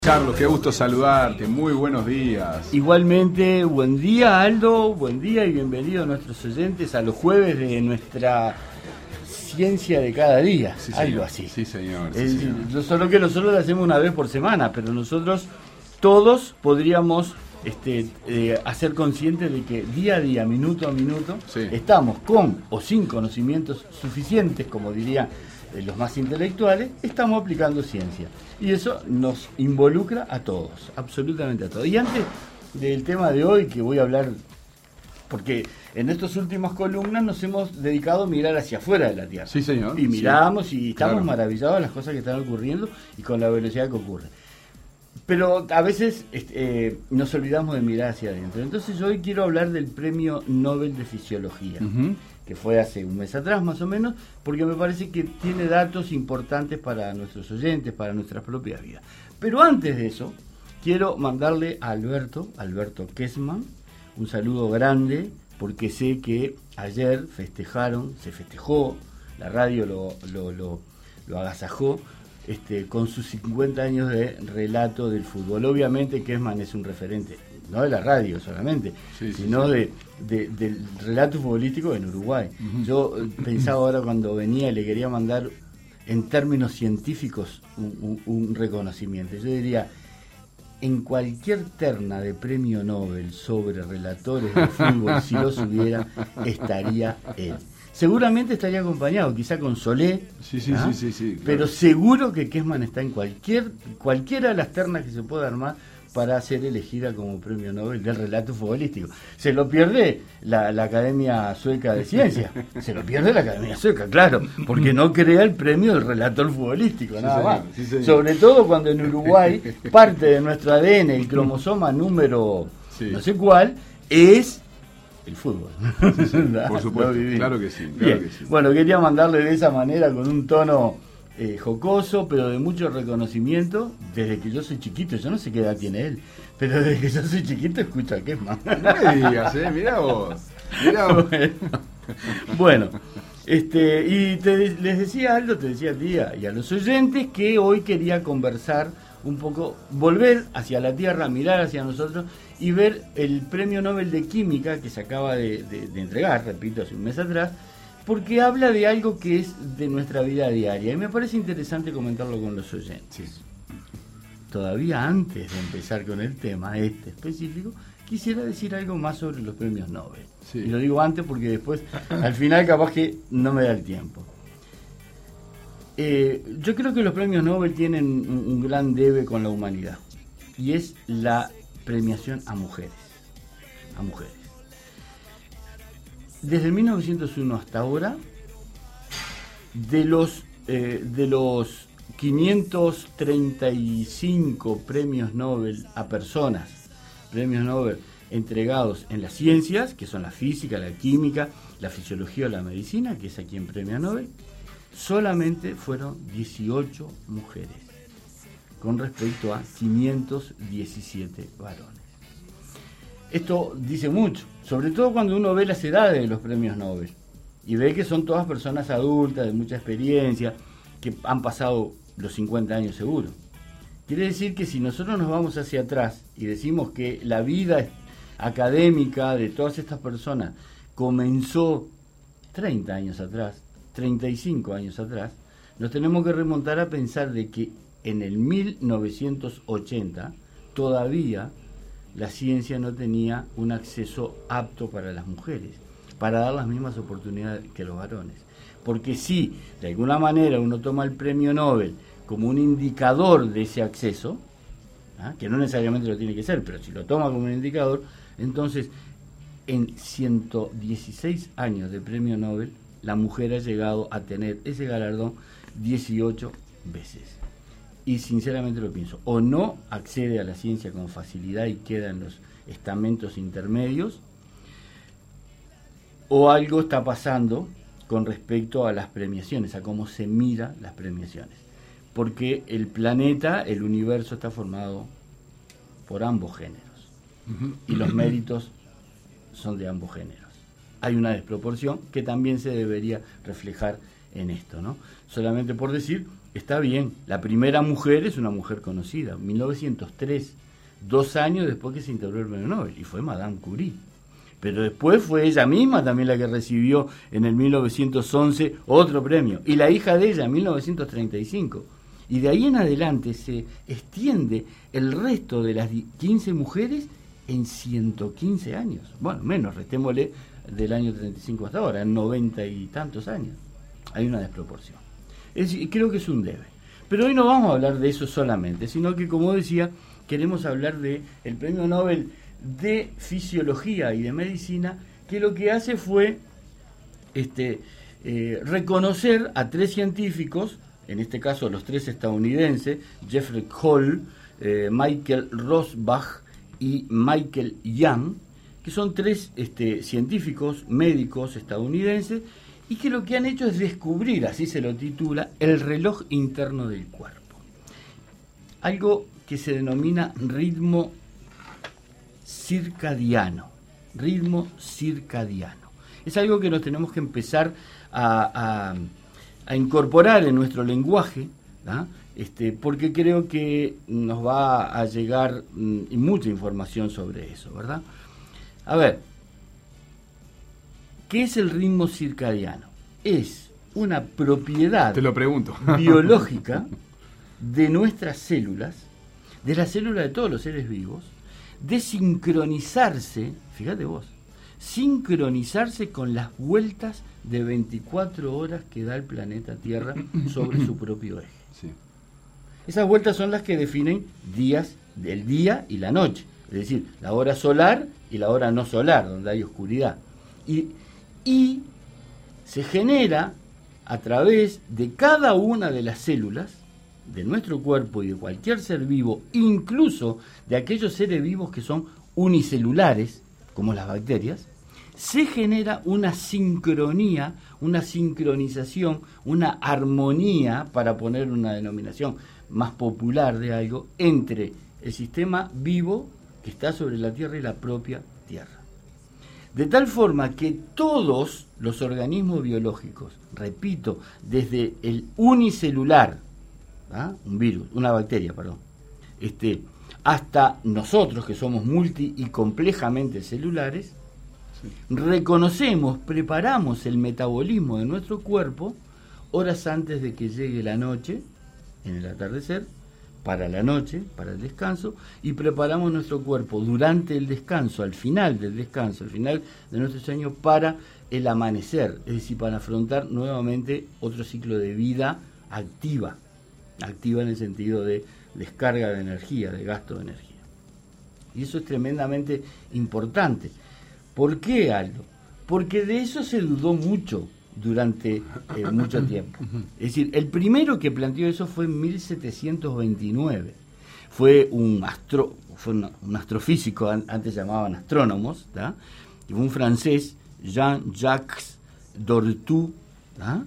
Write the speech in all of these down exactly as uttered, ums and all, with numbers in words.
Carlos, qué gusto saludarte, muy buenos días. Igualmente, buen día Aldo, buen día y bienvenido a nuestros oyentes a los jueves de nuestra ciencia de cada día, Sí, algo señor. así. Sí, señor. Sí, Es señor. decir, solo que nosotros lo hacemos una vez por semana, pero nosotros todos podríamos este, eh, hacer conscientes de que día a día, minuto a minuto, Sí. estamos con o sin conocimientos suficientes, como dirían eh, los más intelectuales, estamos aplicando ciencia. Y eso nos involucra a todos, absolutamente a todos. Y antes del tema de hoy, que voy a hablar, porque en estas últimas columnas nos hemos dedicado a mirar hacia afuera de la Tierra. Sí, señor. Y miramos Sí, y estamos claro. maravillados de las cosas que están ocurriendo y con la velocidad que ocurre. Pero a veces este, eh, nos olvidamos de mirar hacia adentro. Entonces hoy quiero hablar del Premio Nobel de Fisiología, Ujú. que fue hace un mes atrás más o menos, porque me parece que tiene datos importantes para nuestros oyentes, para nuestras propias vidas. Pero antes de eso, quiero mandarle a Alberto, Alberto Kessman, un saludo grande, porque sé que ayer festejaron, se festejó, la radio lo, lo, lo, lo agasajó, este, con sus cincuenta años de relato del fútbol. Obviamente Kessman es un referente, no de la radio solamente, Sí, sí, sino sí. De, de, del relato futbolístico en Uruguay. Ujú. Yo eh, pensaba ahora cuando venía y le quería mandar en términos científicos un, un, un reconocimiento. Yo diría, en cualquier terna de premio Nobel sobre relatores de fútbol, si los hubiera, estaría él. Seguramente estaría acompañado, quizá con Solé, Sí, sí, ¿ah? sí, sí, sí, claro. Pero seguro que Kessman está en cualquier cualquiera de las ternas que se pueda armar para ser elegida como premio Nobel del relato futbolístico. Se lo pierde la, la Academia Sueca de Ciencias, se lo pierde la Academia Sueca, claro, porque no crea el premio del relator futbolístico, Sí, nada señor, más. sí, señor. Sobre todo cuando en Uruguay parte de nuestro A D N, el cromosoma número Sí. no sé cuál, es el fútbol. Sí, sí, Lo por supuesto, vivimos. claro que sí, claro Bien. que sí. Bueno, quería mandarle de esa manera con un tono eh, jocoso, pero de mucho reconocimiento, desde que yo soy chiquito. Yo no sé qué edad tiene él, pero desde que yo soy chiquito escucho a Kessman. No me digas, eh, mirá vos. Mirá vos. Bueno, bueno, este, y te, les decía Aldo, te decía a ti y a los oyentes que hoy quería conversar un poco, volver hacia la Tierra, mirar hacia nosotros y ver el Premio Nobel de Química que se acaba de, de, de entregar, repito, hace un mes atrás, porque habla de algo que es de nuestra vida diaria y me parece interesante comentarlo con los oyentes. Sí. Todavía antes de empezar con el tema este específico, quisiera decir algo más sobre los premios Nobel. Sí. Y lo digo antes porque después, al final, capaz que no me da el tiempo. Eh, yo creo que los premios Nobel tienen un, un gran debe con la humanidad, y es la premiación a mujeres. A mujeres. Desde mil novecientos uno hasta ahora, de los, eh, de los quinientos treinta y cinco premios Nobel a personas, premios Nobel entregados en las ciencias, que son la física, la química, la fisiología o la medicina, que es a quien premia Nobel, solamente fueron dieciocho mujeres, con respecto a quinientos diecisiete varones. Esto dice mucho, sobre todo cuando uno ve las edades de los premios Nobel y ve que son todas personas adultas, de mucha experiencia, que han pasado los cincuenta años seguro. Quiere decir que si nosotros nos vamos hacia atrás y decimos que la vida académica de todas estas personas comenzó treinta años atrás, treinta y cinco años atrás, nos tenemos que remontar a pensar de que en el mil novecientos ochenta todavía la ciencia no tenía un acceso apto para las mujeres, para dar las mismas oportunidades que los varones. Porque si de alguna manera uno toma el premio Nobel como un indicador de ese acceso, ¿ah? que no necesariamente lo tiene que ser, pero si lo toma como un indicador, entonces en ciento dieciséis años de premio Nobel, la mujer ha llegado a tener ese galardón dieciocho veces. Y sinceramente lo pienso, o no accede a la ciencia con facilidad y queda en los estamentos intermedios, o algo está pasando con respecto a las premiaciones, a cómo se mira las premiaciones. Porque el planeta, el universo está formado por ambos géneros. Y los méritos son de ambos géneros. Hay una desproporción que también se debería reflejar en esto, ¿no? Solamente por decir está bien. La primera mujer es una mujer conocida, mil novecientos tres, dos años después que se integró el premio Nobel, y fue Madame Curie. Pero después fue ella misma también la que recibió en el mil novecientos once otro premio, y la hija de ella en mil novecientos treinta y cinco. Y de ahí en adelante se extiende el resto de las quince mujeres en ciento quince años. Bueno, menos, restémosle del año treinta y cinco hasta ahora, en noventa y tantos años. Hay una desproporción. Es, creo que es un debe. Pero hoy no vamos a hablar de eso solamente, sino que, como decía, queremos hablar de el Premio Nobel de Fisiología y de Medicina, que lo que hace fue este, eh, reconocer a tres científicos, en este caso los tres estadounidenses, Jeffrey Hall, eh, Michael Rosbach y Michael Young, que son tres este, científicos médicos estadounidenses, y que lo que han hecho es descubrir, así se lo titula, el reloj interno del cuerpo. Algo que se denomina ritmo circadiano. Ritmo circadiano. Es algo que nos tenemos que empezar a, a, a incorporar en nuestro lenguaje, ¿ah? este, porque creo que nos va a llegar mm, mucha información sobre eso, ¿verdad? A ver, ¿qué es el ritmo circadiano? Es una propiedad Te lo pregunto. biológica de nuestras células, de las células de todos los seres vivos, de sincronizarse, fíjate vos, sincronizarse con las vueltas de veinticuatro horas que da el planeta Tierra sobre su propio eje. Sí. Esas vueltas son las que definen días del día y la noche, es decir, la hora solar y la hora no solar, donde hay oscuridad. Y, y se genera a través de cada una de las células de nuestro cuerpo y de cualquier ser vivo, incluso de aquellos seres vivos que son unicelulares, como las bacterias, se genera una sincronía, una sincronización, una armonía, para poner una denominación más popular de algo, entre el sistema vivo que está sobre la Tierra y la propia Tierra. De tal forma que todos los organismos biológicos, repito, desde el unicelular, ¿ah? un virus, una bacteria, perdón, este, hasta nosotros que somos multi y complejamente celulares, sí. reconocemos, preparamos el metabolismo de nuestro cuerpo horas antes de que llegue la noche, en el atardecer, para la noche, para el descanso, y preparamos nuestro cuerpo durante el descanso, al final del descanso, al final de nuestro sueño, para el amanecer, es decir, para afrontar nuevamente otro ciclo de vida activa, activa en el sentido de descarga de energía, de gasto de energía. Y eso es tremendamente importante. ¿Por qué, Aldo? Porque de eso se dudó mucho durante eh, mucho tiempo. Es decir, el primero que planteó eso fue en mil setecientos veintinueve. Fue un astro, fue un, un astrofísico, an, antes llamaban astrónomos, ¿tá? Y fue un francés, Jean-Jacques Dortu, ¿tá?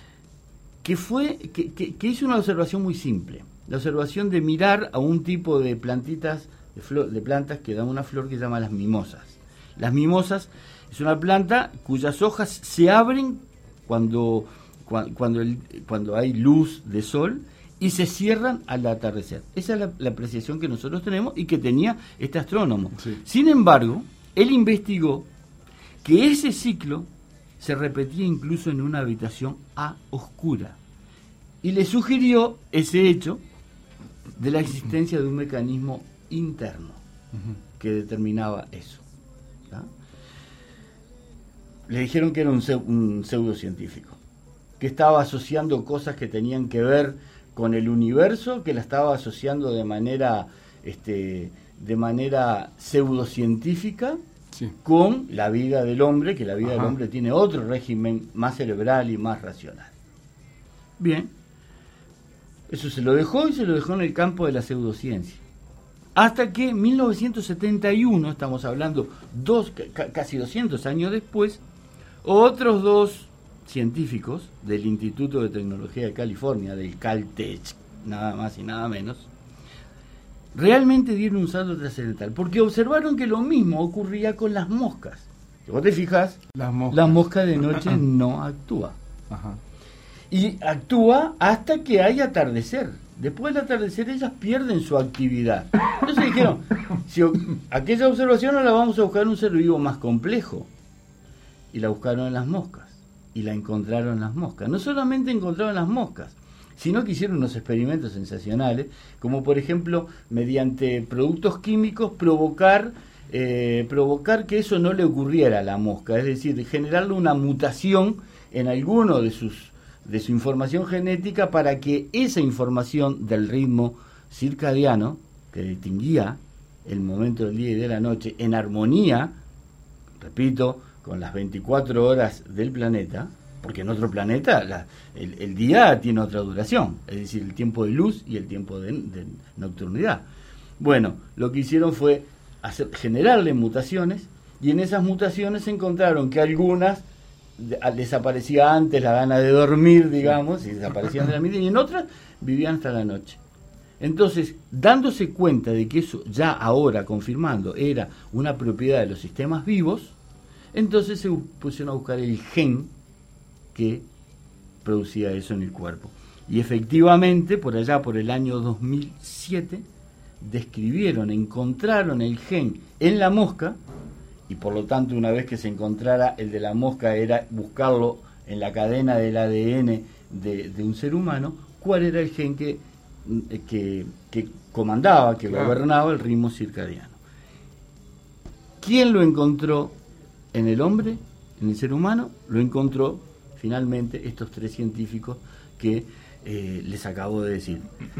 que fue que, que, que hizo una observación muy simple, la observación de mirar a un tipo de plantitas, de, flor, de plantas que dan una flor que se llama las mimosas. Las mimosas es una planta cuyas hojas se abren cuando, cuando, cuando, el, cuando hay luz de sol y se cierran al atardecer. Esa es la, la apreciación que nosotros tenemos y que tenía este astrónomo. Sí. Sin embargo, él investigó que ese ciclo se repetía incluso en una habitación a oscura y le sugirió ese hecho de la existencia de un mecanismo interno uh-huh. que determinaba eso. ¿tá? Le dijeron que era un, un pseudocientífico, que estaba asociando cosas que tenían que ver con el universo, que la estaba asociando de manera este, de manera pseudocientífica sí. con la vida del hombre, que la vida Ajá. del hombre tiene otro régimen más cerebral y más racional. Bien, eso se lo dejó y se lo dejó en el campo de la pseudociencia. Hasta que en mil novecientos setenta y uno, estamos hablando dos, c- casi doscientos años después, otros dos científicos del Instituto de Tecnología de California, del Caltech, nada más y nada menos, realmente dieron un salto trascendental, porque observaron que lo mismo ocurría con las moscas. Si vos te fijas, las moscas. la mosca de noche no actúa. Ajá. y actúa hasta que hay atardecer. Después del atardecer ellas pierden su actividad. Entonces dijeron, si aquella observación no la vamos a buscar en un ser vivo más complejo. Y la buscaron en las moscas. Y la encontraron en las moscas. No solamente encontraron las moscas, sino que hicieron unos experimentos sensacionales, como por ejemplo, mediante productos químicos, provocar, eh, provocar que eso no le ocurriera a la mosca. Es decir, generarle una mutación en alguno de sus de su información genética para que esa información del ritmo circadiano, que distinguía el momento del día y de la noche en armonía, repito, con las veinticuatro horas del planeta, porque en otro planeta la, el, el día tiene otra duración, es decir, el tiempo de luz y el tiempo de, de nocturnidad. Bueno, lo que hicieron fue hacer, generarle mutaciones, y en esas mutaciones encontraron que algunas desaparecía antes la gana de dormir, digamos, y desaparecían de la medida, y en otras vivían hasta la noche. Entonces, dándose cuenta de que eso ya ahora, confirmando, era una propiedad de los sistemas vivos, entonces se pusieron a buscar el gen que producía eso en el cuerpo. Y efectivamente, por allá por el año dos mil siete, describieron, encontraron el gen en la mosca, y por lo tanto una vez que se encontrara el de la mosca era buscarlo en la cadena del A D N de, de un ser humano, cuál era el gen que, que, que comandaba, que claro. gobernaba el ritmo circadiano. ¿Quién lo encontró en el hombre, en el ser humano? Lo encontró finalmente estos tres científicos que eh, les acabo de decir.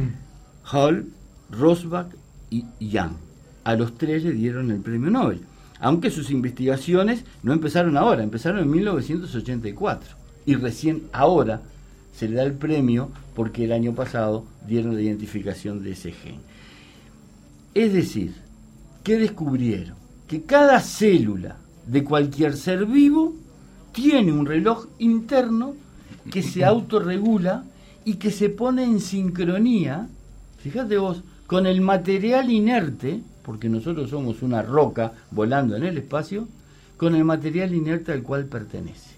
Hall, Rosbach y Young. A los tres le dieron el premio Nobel. Aunque sus investigaciones no empezaron ahora, empezaron en mil novecientos ochenta y cuatro. Y recién ahora se le da el premio porque el año pasado dieron la identificación de ese gen. Es decir, ¿qué descubrieron? Que cada célula de cualquier ser vivo tiene un reloj interno que se autorregula y que se pone en sincronía, fíjate vos, con el material inerte, porque nosotros somos una roca volando en el espacio, con el material inerte al cual pertenece.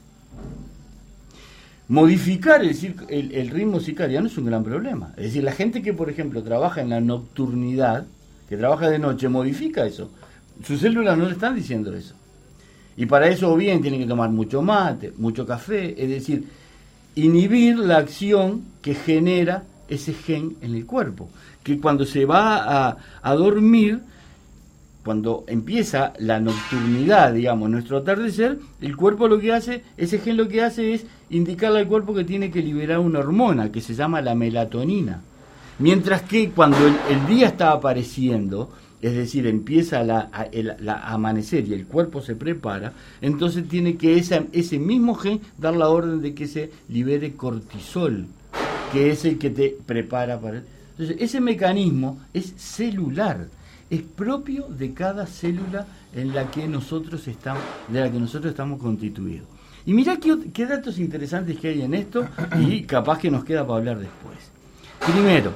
Modificar el, el, el ritmo circadiano es un gran problema. Es decir, la gente que, por ejemplo, trabaja en la nocturnidad, que trabaja de noche, modifica eso. Sus células no le están diciendo eso. Y para eso o bien tienen que tomar mucho mate, mucho café, es decir, inhibir la acción que genera ese gen en el cuerpo. Que cuando se va a, a dormir, cuando empieza la nocturnidad, digamos, nuestro atardecer, el cuerpo lo que hace, ese gen lo que hace es indicarle al cuerpo que tiene que liberar una hormona que se llama la melatonina. Mientras que cuando el, el día está apareciendo, es decir, empieza la, el la amanecer y el cuerpo se prepara, entonces tiene que esa, ese mismo gen dar la orden de que se libere cortisol, que es el que te prepara para... Entonces, ese mecanismo es celular, es propio de cada célula en la que nosotros estamos, de la que nosotros estamos constituidos. Y mirá qué, qué datos interesantes que hay en esto, y capaz que nos queda para hablar después. Primero,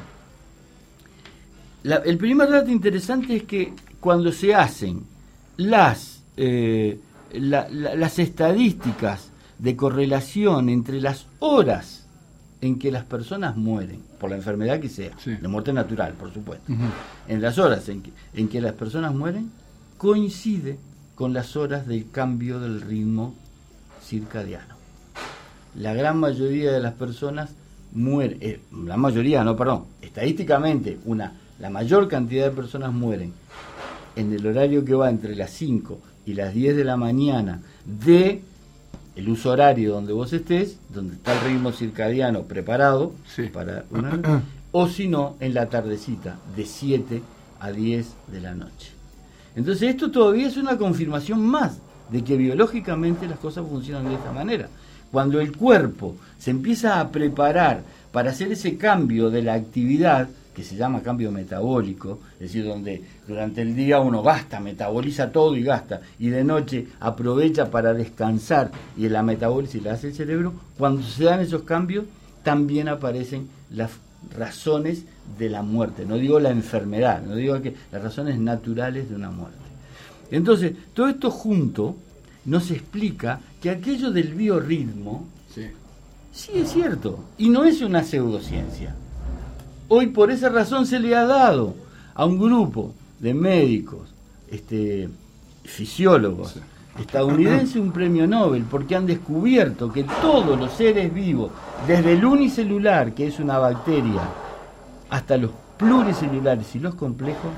la, el primer dato interesante es que cuando se hacen las, eh, la, la, las estadísticas de correlación entre las horas en que las personas mueren, por la enfermedad que sea, sí. de muerte natural, por supuesto, uh-huh. en las horas en que, en que las personas mueren, coincide con las horas del cambio del ritmo circadiano. La gran mayoría de las personas mueren, eh, la mayoría, no, perdón, estadísticamente, una, la mayor cantidad de personas mueren en el horario que va entre las cinco y las diez de la mañana de el uso horario donde vos estés, donde está el ritmo circadiano preparado, sí. para una, o si no, en la tardecita, de siete a diez de la noche. Entonces esto todavía es una confirmación más de que biológicamente las cosas funcionan de esta manera. Cuando el cuerpo se empieza a preparar para hacer ese cambio de la actividad, que se llama cambio metabólico, es decir, donde durante el día uno gasta, metaboliza todo y gasta, y de noche aprovecha para descansar y la metabólisis la hace el cerebro, cuando se dan esos cambios también aparecen las razones de la muerte, no digo la enfermedad, no digo que las razones naturales de una muerte. Entonces, todo esto junto nos explica que aquello del biorritmo, sí. Sí, es cierto. Y no es una pseudociencia. Hoy por esa razón se le ha dado a un grupo de médicos, este, fisiólogos, sí, estadounidenses un premio Nobel porque han descubierto que todos los seres vivos, desde el unicelular, que es una bacteria, hasta los pluricelulares y los complejos,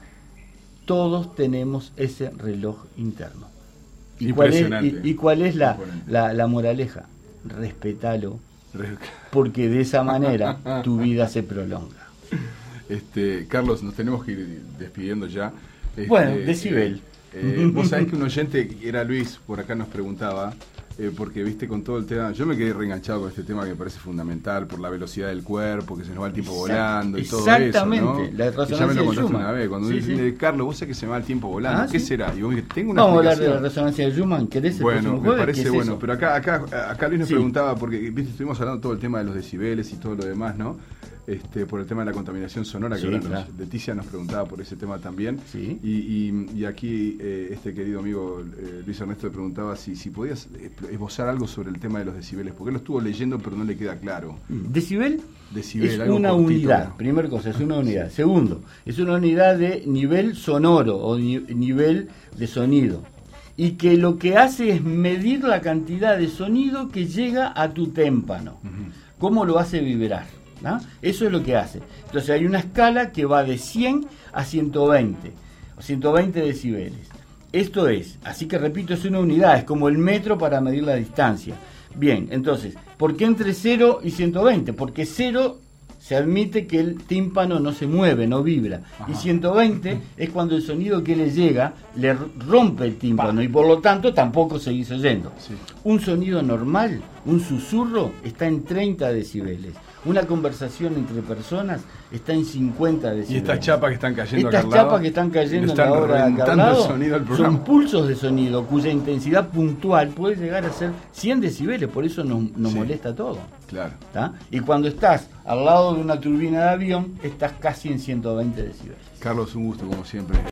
todos tenemos ese reloj interno. ¿Y cuál es, y, y cuál es la, la, la moraleja? Respétalo, porque de esa manera tu vida se prolonga. Este, Carlos, nos tenemos que ir despidiendo ya. Este, bueno, decibel. Eh, eh, vos sabés que un oyente, era Luis, por acá nos preguntaba, eh, porque viste con todo el tema, yo me quedé reenganchado con este tema que me parece fundamental, por la velocidad del cuerpo, que se nos va el tiempo Exact, volando y todo eso, ¿no? La resonancia ya me lo de contaste Schumann. Una vez, cuando sí, dice, sí. Carlos, vos sabés que se me va el tiempo volando, ah, ¿qué ¿sí? será? Y vos me dijiste, tengo una Vamos a hablar explicación. de la resonancia de Schumann, ¿querés el Bueno, jueves? me parece ¿Qué es bueno, eso? pero acá, acá, acá Luis nos sí. preguntaba, porque viste, estuvimos hablando todo el tema de los decibeles y todo lo demás, ¿no? Este, por el tema de la contaminación sonora, que sí, ahora claro. nos, Leticia nos preguntaba por ese tema también. Sí. Y, y, y aquí eh, este querido amigo eh, Luis Ernesto le preguntaba si, si podías esbozar algo sobre el tema de los decibeles, porque él lo estuvo leyendo pero no le queda claro. Decibel, Decibel es una cortito, unidad, ¿no? primera cosa, es una unidad. Segundo, es una unidad de nivel sonoro o ni, nivel de sonido. Y que lo que hace es medir la cantidad de sonido que llega a tu témpano. Uh-huh. ¿Cómo lo hace vibrar? ¿No? Eso es lo que hace. Entonces hay una escala que va de cien a ciento veinte, o ciento veinte decibeles. Esto es, así que repito, es una unidad, es como el metro para medir la distancia. Bien, entonces, ¿por qué entre cero y ciento veinte? Porque cero se admite que el tímpano no se mueve, no vibra. Ajá. Y ciento veinte es cuando el sonido que le llega le rompe el tímpano pa. Y por lo tanto tampoco seguís oyendo. Sí. Un sonido normal, un susurro, está en treinta decibeles. Una conversación entre personas está en cincuenta decibeles. Y estas chapas que están cayendo Estas acá al lado, chapas que están cayendo están en la hora de acá al lado, el sonido del programa. son pulsos de sonido cuya intensidad puntual puede llegar a ser cien decibeles, por eso nos, nos sí. molesta todo. Claro. ¿Tá? Y cuando estás al lado de una turbina de avión, estás casi en ciento veinte decibeles. Carlos, un gusto como siempre.